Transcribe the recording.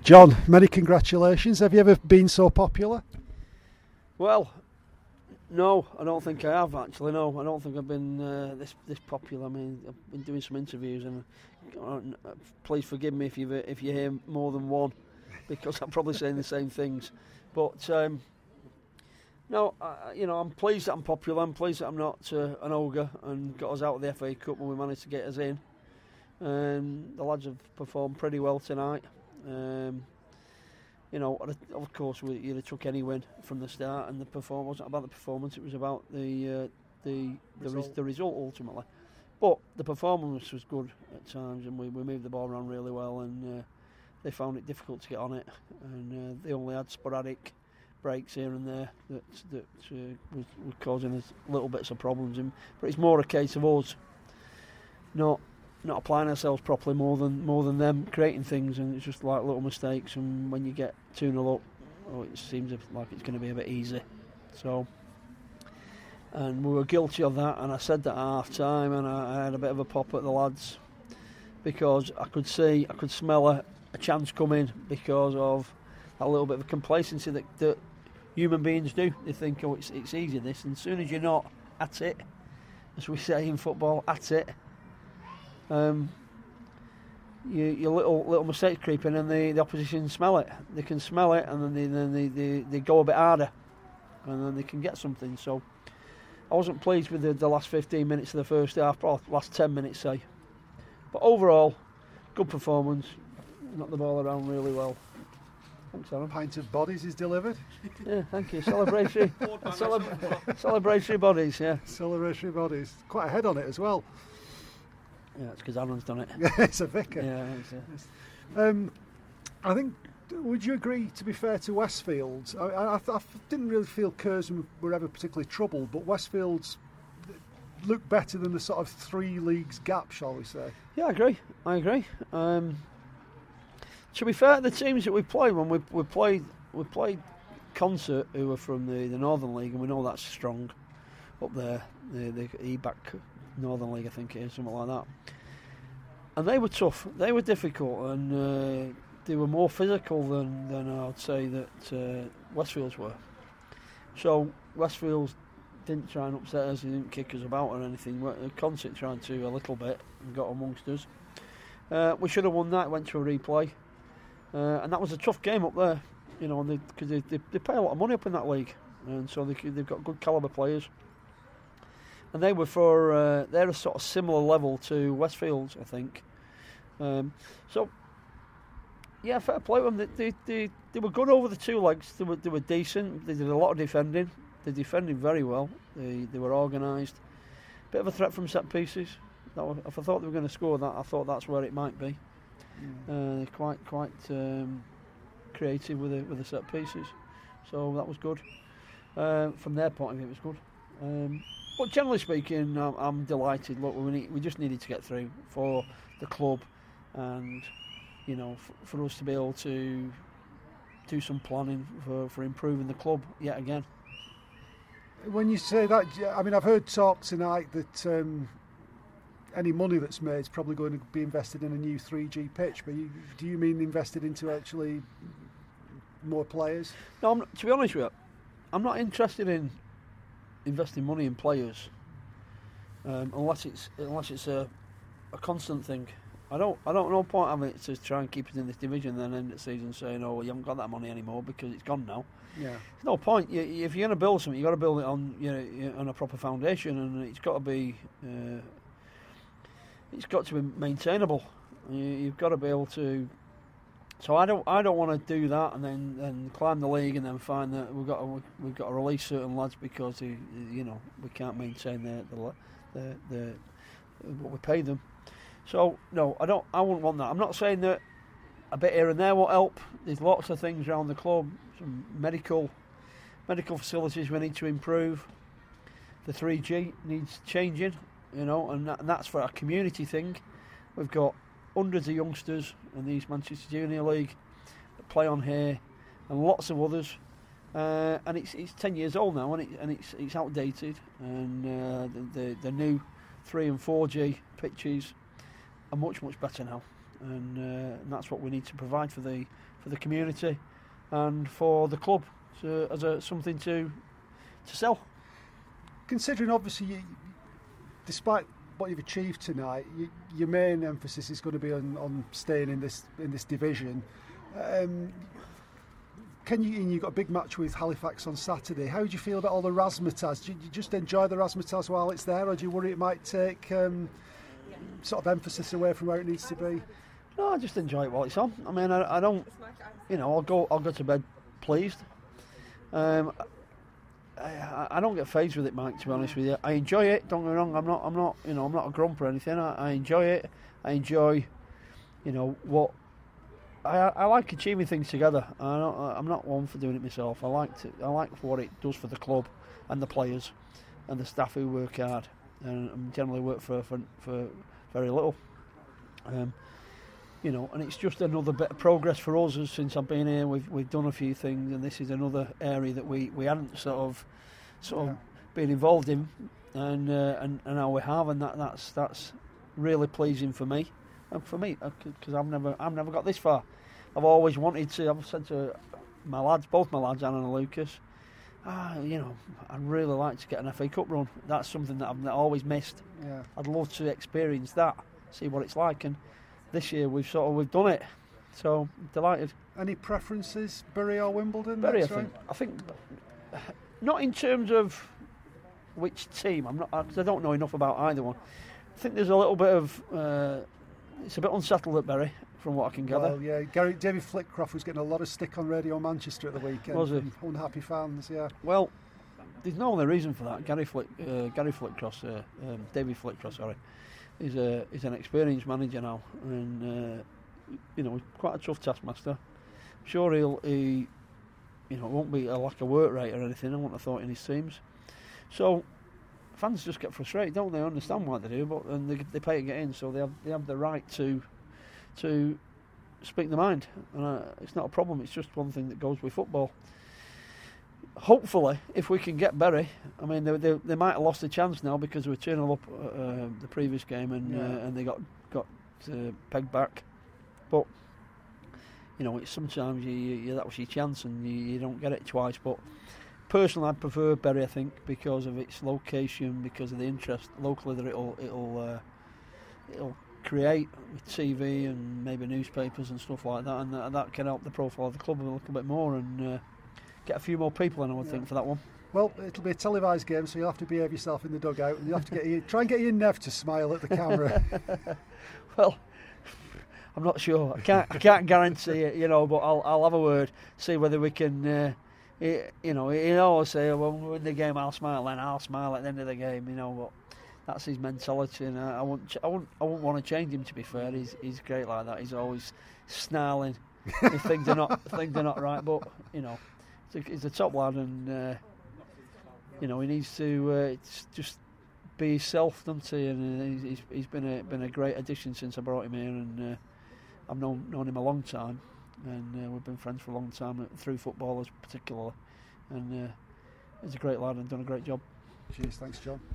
John, many congratulations. Have you ever been so popular? Well, no, I don't think I have actually. No, I don't think I've been this popular. I mean, I've been doing some interviews, and please forgive me if you hear more than one, because I'm probably saying the same things. But no, I'm pleased that I'm popular. I'm pleased that I'm not an ogre and got us out of the FA Cup when we managed to get us in. The lads have performed pretty well tonight. Of course, you'd have took any win from the start, and the performance wasn't about the performance; it was about the result ultimately. But the performance was good at times, and we moved the ball around really well, and they found it difficult to get on it, and they only had sporadic breaks here and there that were causing us little bits of problems. But it's more a case of us not applying ourselves properly more than them creating things, and it's just like little mistakes. And when you get 2-0 up, it seems like it's going to be a bit easy. So, and we were guilty of that. And I said that at half time, and I had a bit of a pop at the lads because I could smell a chance coming because of a little bit of a complacency that human beings do. They think, it's easy this, and as soon as you're not at it, as we say in football, at it. Your little mistakes creeping, and the opposition smell it. They can smell it, and then they go a bit harder, and then they can get something. So I wasn't pleased with the last 15 minutes of the first half, or last 10 minutes, say. But overall, good performance. Knocked the ball around really well. Thanks, Aaron. Pint of bodies is delivered. Yeah, thank you. Celebratory bodies. Yeah. Celebratory bodies. Quite a head on it as well. Yeah, it's because Aaron's done it. Yeah, it's a vicar. Yeah, I think, would you agree, to be fair to Westfield, I didn't really feel Curzon were ever particularly troubled, but Westfield's looked better than the sort of 3 leagues gap, shall we say? Yeah, I agree. To be fair to the teams that we played, when we played Concert, who were from the Northern League, and we know that's strong up there, the EBAC Northern League, I think it is, something like that. And they were tough, they were difficult, and they were more physical than I'd say that Westfields were. So Westfields didn't try and upset us, they didn't kick us about or anything. Concert tried to a little bit and got amongst us. We should have won that, went to a replay. And that was a tough game up there, because they pay a lot of money up in that league, and so they've got good calibre players. And they were they're a sort of similar level to Westfields, I think. So, yeah, fair play to them. They were good over the 2 legs. They were decent. They did a lot of defending. They defended very well. They were organised. Bit of a threat from set pieces. If I thought they were going to score that, I thought that's where it might be. Quite creative with the set pieces. So that was good. From their point of view, it was good. But generally speaking, I'm delighted. Look, we just needed to get through for the club, and for us to be able to do some planning for improving the club yet again. When you say that, I mean, I've heard talk tonight that any money that's made is probably going to be invested in a new 3G pitch. But do you mean invested into actually more players? No, to be honest with you, I'm not interested in investing money in players unless it's a constant thing. I don't no point having it to try and keep us in this division and then end the season saying, oh, well, you haven't got that money anymore because it's gone now. Yeah, there's no point. If you're going to build something, you've got to build it on on a proper foundation, and it's got to be maintainable. You've got to be able to. So I don't want to do that and then climb the league and then find that we've got to release certain lads because we can't maintain the what we pay them. So no, I wouldn't want that. I'm not saying that a bit here and there won't help. There's lots of things around the club. Some medical facilities we need to improve. The 3G needs changing, and that's for a community thing. We've got hundreds of youngsters in the East Manchester Junior League that play on here, and lots of others. And it's 10 years old now, and it's outdated. And the new 3 and 4G pitches are much better now. and that's what we need to provide for the community and for the club as something to sell. Considering obviously, despite what you've achieved tonight, your main emphasis is going to be on staying in this division. You've got a big match with Halifax on Saturday. How do you feel about all the razzmatazz? Do you just enjoy the razzmatazz while it's there, or do you worry it might take sort of emphasis away from where it needs to be? No, I just enjoy it while it's on. I mean, I don't, I'll go to bed pleased. I don't get fazed with it, Mike. To be honest with you, I enjoy it. Don't get me wrong. I'm not a grump or anything. I enjoy it. I enjoy, what. I like achieving things together. I'm not one for doing it myself. I like what it does for the club and the players and the staff who work hard and generally work for very little. And it's just another bit of progress for us since I've been here. We've done a few things, and this is another area that we hadn't sort of been involved in, and now we have, and that's really pleasing for me. And for me, because I've never got this far. I've always wanted to. I've said to my lads, both my lads, Anna and Lucas, I'd really like to get an FA Cup run. That's something that I've always missed. Yeah. I'd love to experience that, see what it's like. And this year we've done it. So delighted. Any preferences, Bury or Wimbledon? Bury, I think not in terms of which team. Because I don't know enough about either one. I think there's a little bit of. It's a bit unsettled at Bury, from what I can gather. Well, yeah, David Flitcroft was getting a lot of stick on Radio Manchester at the weekend. Was he? From unhappy fans, yeah. Well, there's no other reason for that. Gary Flitcroft, David Flitcroft, sorry, is an experienced manager now, and quite a tough taskmaster. I'm sure he it won't be a lack of work rate or anything. I wouldn't have thought in his teams. So. Fans just get frustrated, don't they? Understand why they do, and they pay to get in, so they have the right to speak their mind, and it's not a problem. It's just one thing that goes with football. Hopefully, if we can get Bury, I mean, they might have lost a chance now because they were turning up the previous game and they got pegged back. But it's sometimes that was your chance and you don't get it twice. But personally, I'd prefer Bury, I think, because of its location, because of the interest locally that it'll create with TV and maybe newspapers and stuff like that, and that can help the profile of the club a little bit more and get a few more people in, I would think, for that one. Well, it'll be a televised game, so you'll have to behave yourself in the dugout, and you'll have to try and get your Nev to smile at the camera. Well, I'm not sure. I can't guarantee it, but I'll have a word, see whether we can. He always say, well, when we win the game, I'll smile. Then I'll smile at the end of the game. But that's his mentality, and I wouldn't want to change him. To be fair, he's great like that. He's always snarling if things are not right. But he's a top lad, and he needs to just be himself, doesn't he? And he's been a great addition since I brought him here, and I've known him a long time. And we've been friends for a long time through footballers particularly, and he's a great lad and done a great job. Cheers, thanks John.